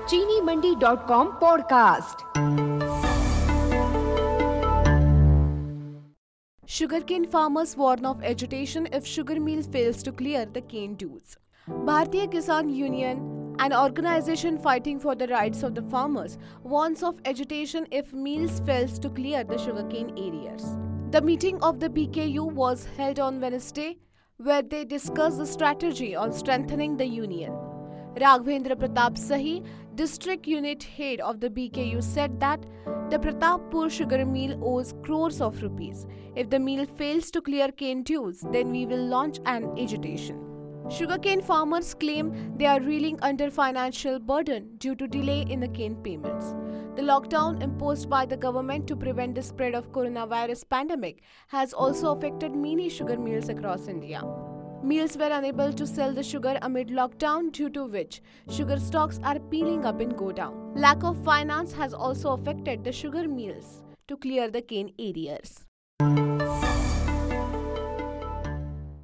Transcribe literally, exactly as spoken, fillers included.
चीनी Mandi dot com podcast. Sugarcane farmers warn of agitation if sugar mill fails to clear the cane dues. Bharatiya Kisan Union, an organization fighting for the rights of the farmers, warns of agitation if mills fails to clear the sugarcane areas. The meeting of the B K U was held on Wednesday, where they discussed the strategy on strengthening the union. Raghavendra Pratap Sahi, district unit head of the B K U, said that the Pratappur sugar mill owes crores of rupees. If the mill fails to clear cane dues, then we will launch an agitation. Sugarcane farmers claim they are reeling under financial burden due to delay in the cane payments. The lockdown imposed by the government to prevent the spread of coronavirus pandemic has also affected many sugar mills across India. Mills were unable to sell the sugar amid lockdown, due to which sugar stocks are peeling up in godown. Lack of finance has also affected the sugar mills to clear the cane areas.